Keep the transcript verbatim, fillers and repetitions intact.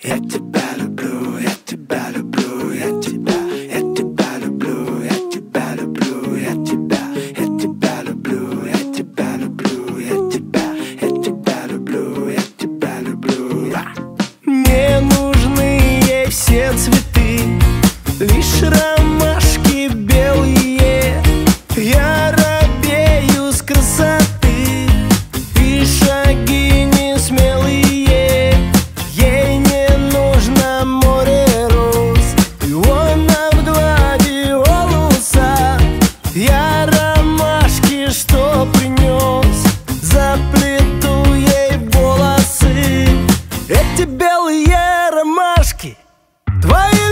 Я тебя люблю, я тебя люблю, я тебя, я тебя люблю, я тебя люблю, я тебя, я тебя люблю, я тебя люблю, я тебя, я тебя люблю, я тебя люблю. Не нужны ей все цветы, лишь ромашки белые. Я робею с красоты, и шаги не смелые. Ей не нужно море роз, пиона в два виолуса. Я ромашки, что принес, заплету ей волосы. Эти белые ромашки твои.